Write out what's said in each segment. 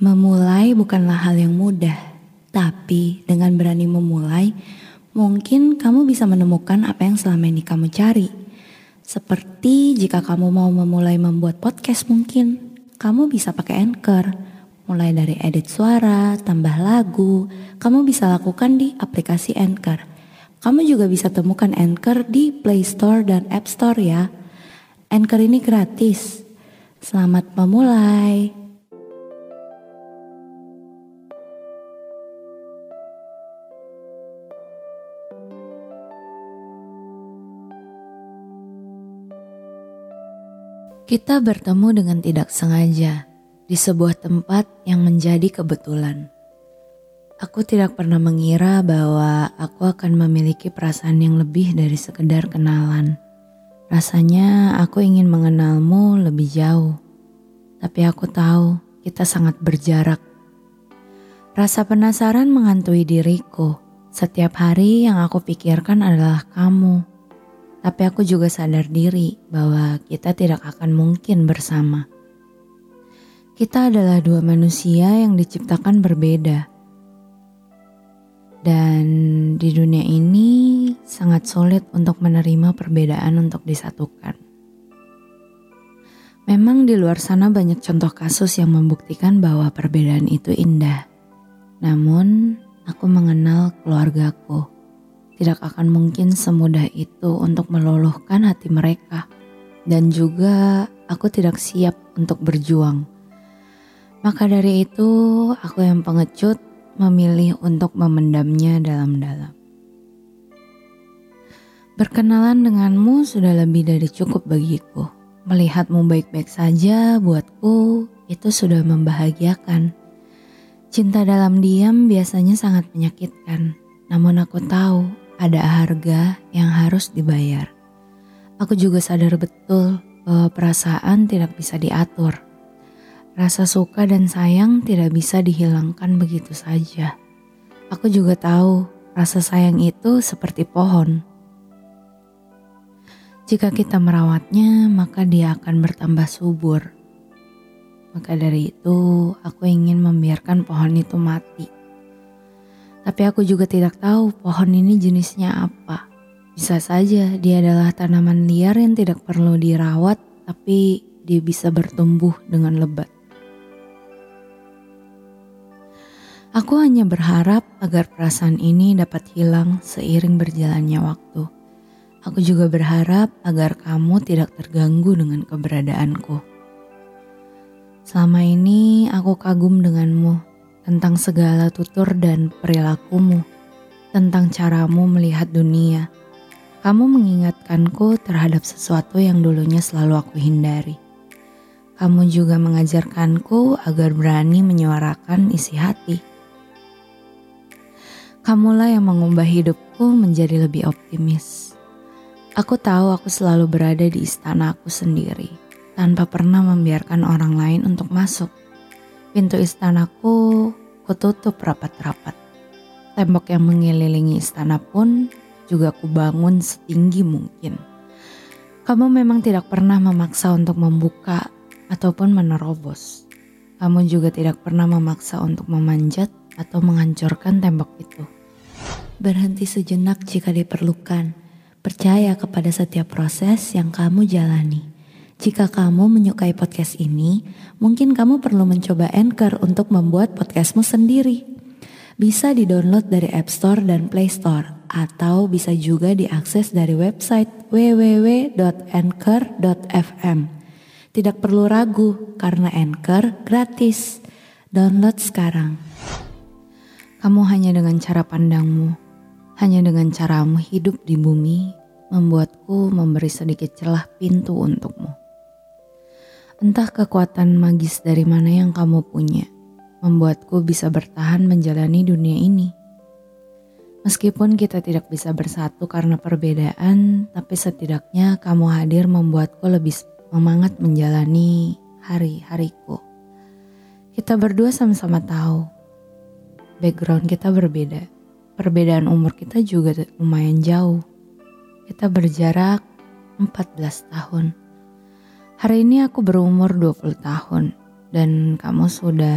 Memulai bukanlah hal yang mudah, tapi dengan berani memulai, mungkin kamu bisa menemukan apa yang selama ini kamu cari. Seperti jika kamu mau memulai membuat podcast mungkin, kamu bisa pakai Anchor. Mulai dari edit suara, tambah lagu, kamu bisa lakukan di aplikasi Anchor. Kamu juga bisa temukan Anchor di Play Store dan App Store ya. Anchor ini gratis. Selamat memulai. Kita bertemu dengan tidak sengaja di sebuah tempat yang menjadi kebetulan. Aku tidak pernah mengira bahwa aku akan memiliki perasaan yang lebih dari sekedar kenalan. Rasanya aku ingin mengenalmu lebih jauh, tapi aku tahu kita sangat berjarak. Rasa penasaran menghantui diriku. Setiap hari yang aku pikirkan adalah kamu. Tapi aku juga sadar diri bahwa kita tidak akan mungkin bersama. Kita adalah dua manusia yang diciptakan berbeda. Dan di dunia ini sangat sulit untuk menerima perbedaan untuk disatukan. Memang di luar sana banyak contoh kasus yang membuktikan bahwa perbedaan itu indah. Namun aku mengenal keluargaku. Tidak akan mungkin semudah itu untuk meluluhkan hati mereka. Dan juga aku tidak siap untuk berjuang. Maka dari itu aku yang pengecut memilih untuk memendamnya dalam-dalam. Berkenalan denganmu sudah lebih dari cukup bagiku. Melihatmu baik-baik saja buatku itu sudah membahagiakan. Cinta dalam diam biasanya sangat menyakitkan. Namun aku tahu ada harga yang harus dibayar. Aku juga sadar betul bahwa perasaan tidak bisa diatur. Rasa suka dan sayang tidak bisa dihilangkan begitu saja. Aku juga tahu rasa sayang itu seperti pohon. Jika kita merawatnya, maka dia akan bertambah subur. Maka dari itu, aku ingin membiarkan pohon itu mati. Tapi aku juga tidak tahu pohon ini jenisnya apa. Bisa saja dia adalah tanaman liar yang tidak perlu dirawat, tapi dia bisa bertumbuh dengan lebat. Aku hanya berharap agar perasaan ini dapat hilang seiring berjalannya waktu. Aku juga berharap agar kamu tidak terganggu dengan keberadaanku. Selama ini aku kagum denganmu, tentang segala tutur dan perilakumu, tentang caramu melihat dunia. Kamu mengingatkanku terhadap sesuatu yang dulunya selalu aku hindari. Kamu juga mengajarkanku agar berani menyuarakan isi hati. Kamulah yang mengubah hidupku menjadi lebih optimis. Aku tahu aku selalu berada di istana aku sendiri, tanpa pernah membiarkan orang lain untuk masuk. Pintu istanaku kututup rapat-rapat. Tembok yang mengelilingi istana pun juga kubangun setinggi mungkin. Kamu memang tidak pernah memaksa untuk membuka ataupun menerobos. Kamu juga tidak pernah memaksa untuk memanjat atau menghancurkan tembok itu. Berhenti sejenak jika diperlukan. Percaya kepada setiap proses yang kamu jalani. Jika kamu menyukai podcast ini, mungkin kamu perlu mencoba Anchor untuk membuat podcastmu sendiri. Bisa di-download dari App Store dan Play Store, atau bisa juga diakses dari website www.anchor.fm. Tidak perlu ragu, karena Anchor gratis. Download sekarang. Kamu hanya dengan cara pandangmu, hanya dengan caramu hidup di bumi, membuatku memberi sedikit celah pintu untukmu. Entah kekuatan magis dari mana yang kamu punya, membuatku bisa bertahan menjalani dunia ini. Meskipun kita tidak bisa bersatu karena perbedaan, tapi setidaknya kamu hadir membuatku lebih semangat menjalani hari-hariku. Kita berdua sama-sama tahu, background kita berbeda. Perbedaan umur kita juga lumayan jauh. Kita berjarak 14 tahun. Hari ini aku berumur 20 tahun dan kamu sudah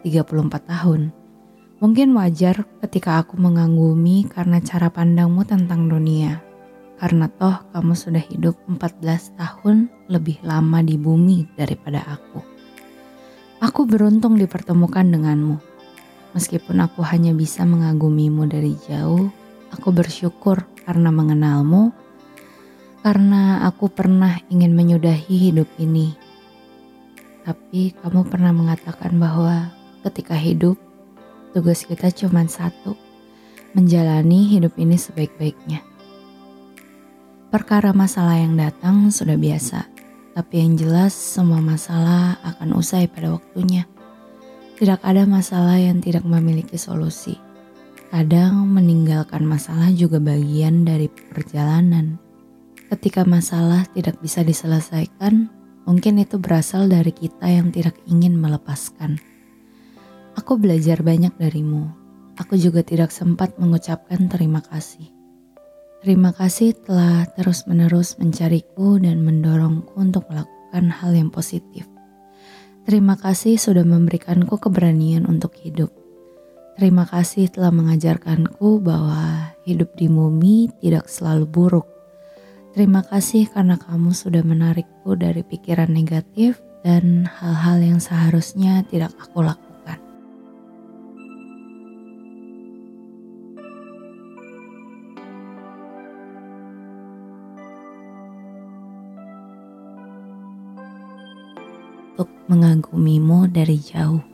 34 tahun. Mungkin wajar ketika aku mengagumi karena cara pandangmu tentang dunia. Karena toh kamu sudah hidup 14 tahun lebih lama di bumi daripada aku. Aku beruntung dipertemukan denganmu. Meskipun aku hanya bisa mengagumimu dari jauh, aku bersyukur karena mengenalmu, karena aku pernah ingin menyudahi hidup ini. Tapi kamu pernah mengatakan bahwa ketika hidup, tugas kita cuma satu, menjalani hidup ini sebaik-baiknya. Perkara masalah yang datang sudah biasa, tapi yang jelas semua masalah akan usai pada waktunya. Tidak ada masalah yang tidak memiliki solusi. Kadang meninggalkan masalah juga bagian dari perjalanan. Ketika masalah tidak bisa diselesaikan, mungkin itu berasal dari kita yang tidak ingin melepaskan. Aku belajar banyak darimu. Aku juga tidak sempat mengucapkan terima kasih. Terima kasih telah terus-menerus mencariku dan mendorongku untuk melakukan hal yang positif. Terima kasih sudah memberikanku keberanian untuk hidup. Terima kasih telah mengajarkanku bahwa hidup di bumi tidak selalu buruk. Terima kasih karena kamu sudah menarikku dari pikiran negatif dan hal-hal yang seharusnya tidak aku lakukan. Untuk mengagumimu dari jauh.